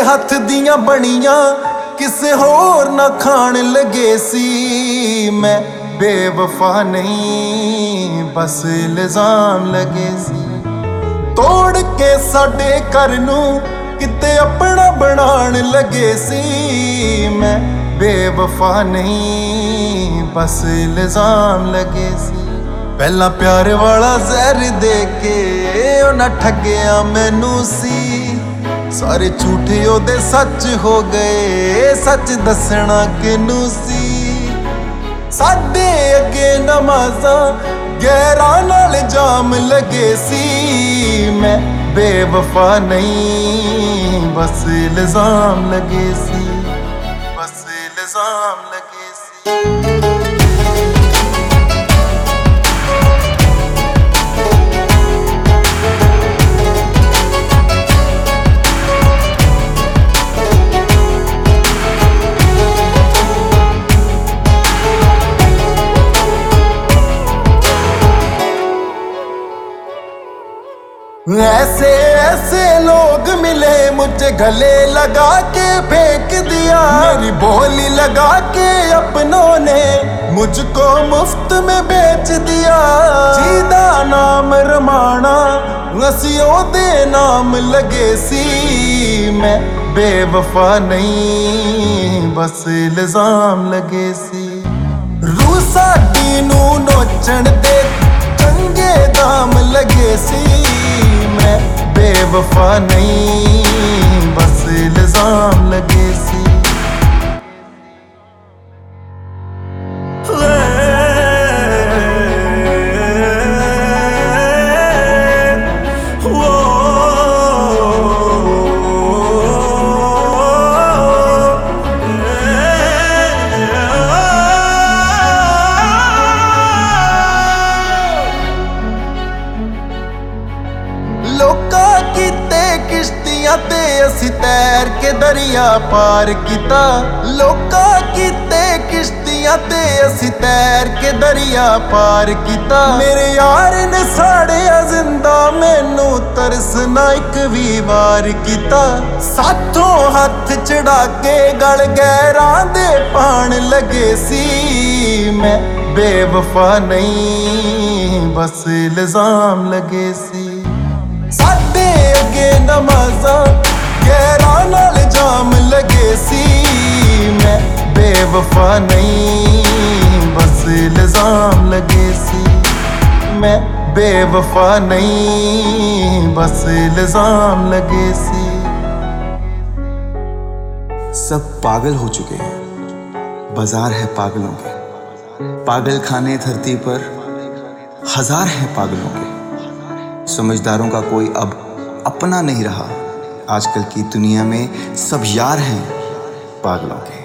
हथ दियां बनियां किसे होर ना खान लगे सी। मैं बेवफा नहीं बस इल्जाम लगे सी। तोड़ के साडे घर नूं किते अपना बनान लगे सी। मैं बेवफा नहीं बस इल्जाम लगे सी। पहला प्यार वाला जहर दे के उन्हां ठग्गिया मैनू सी। सारे झूठे ओदे सच हो गए, सच दसना किनू सी। साडे अगे नमाज़ां गैरां नाल जाम लगे सी। मैं बेवफा नहीं बस इल्जाम लगे सी, बस इल्जाम लगे सी। ऐसे ऐसे लोग मिले मुझे गले लगा के फेंक दिया। मेरी बोली लगा के अपनों ने मुझको मुफ्त में बेच दिया। जीदा नाम रमाना नसियों दे नाम लगे सी। मैं बेवफा नहीं बस इल्जाम लगे सी। रूह साडी नू नोचण दे चंगे दाम लगे सी। मैं बेवफा नहीं बस इल्जाम लगे सी। लोकां कीते किश्तियां ते असी तैर के दरिया पार कीता। लोकां कीते किश्तियां ते असी तैर के दरिया पार कीता। मेरे यार ने साड़िया जिंदा मैनू तरस ना एक भी वार कीता। साथों हथ चढ़ा के गल गैरां दे पान लगे सी। मैं बेवफा नहीं बस इल्जाम लगे सी। साडे अगे नमाज़ां गैरां नाल जाम लगे सी। मैं बेवफा नहीं बस इल्जाम लगे सी। मैं बेवफा नहीं बस इल्जाम लगे सी। सब पागल हो चुके हैं, बाजार है पागलों के। पागल खाने धरती पर हजार हैं पागलों के। समझदारों का कोई अब अपना नहीं रहा। आजकल की दुनिया में सब यार हैं पागलों के।